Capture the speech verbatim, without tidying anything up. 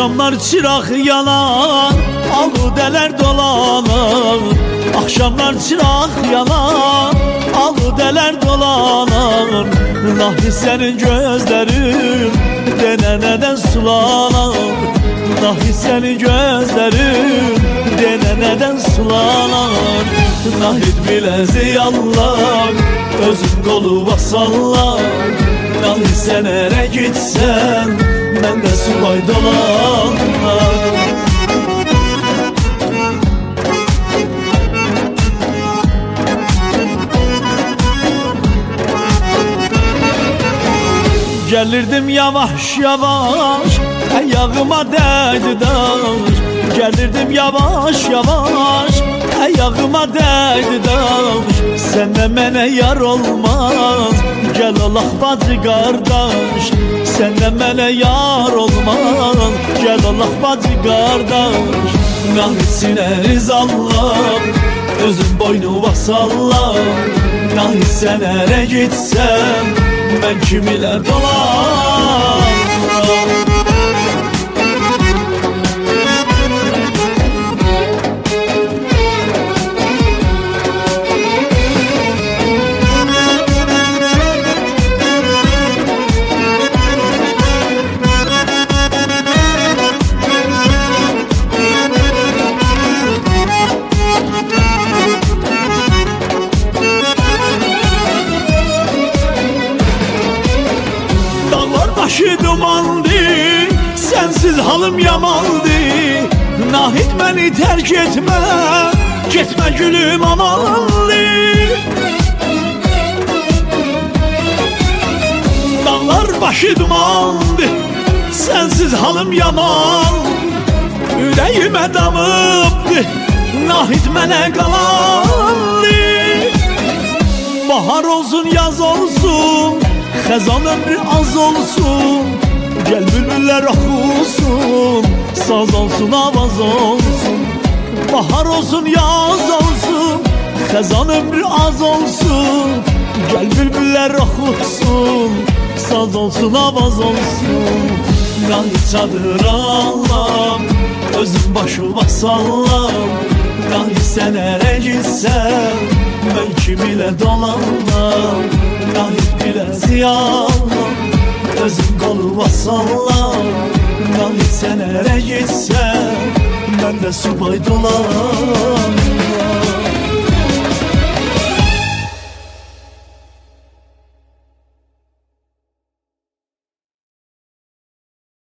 Akşamlar çırak yanar, aludeler dolanır. Akşamlar çırak yanar, aludeler dolanır. Nahi senin gözlerin deneneden sulanır. Nahi senin gözlerin deneneden sulanır. Nahid bile ziyanlar, özün kolu basallar. Nahi sen ere gitsen, ben de subay dolanlar. Gelirdim yavaş yavaş, ayağıma değdi daş. Gelirdim yavaş yavaş, ayağıma değdi daş. Senden mene yar olmaz, gel olaq bacı kardeş. Senden mene yar olmaz, gel olaq bacı kardeş. Nahisine rizallah, özün boynu vasallah. Nahi sen ere gitsen, ben kim ile dolanam. Başı dumandı, sensiz halım yamandı. Nahid beni terk etme, gitme gülüm amanlı. Dağlar başı dumandı, sensiz halım yaman. Ürəyimə damıbdı, Nahid mənə qalandı. Bahar olsun, yaz olsun, xəzan ömrü az olsun. Gel bülbüller oxusun, saz olsun, avaz olsun. Bahar olsun, yaz olsun, xəzan ömrü az olsun. Gel bülbüller oxusun, saz olsun, avaz olsun. Nahid çadır Allah'ım, özüm başıma sallam. Nahid sen ere gitsen, ben kim ile dolanam. Nahid bile ziyanım, özüm koluma sallam. Nahid sen ere gitsen, ben de subay dolanam.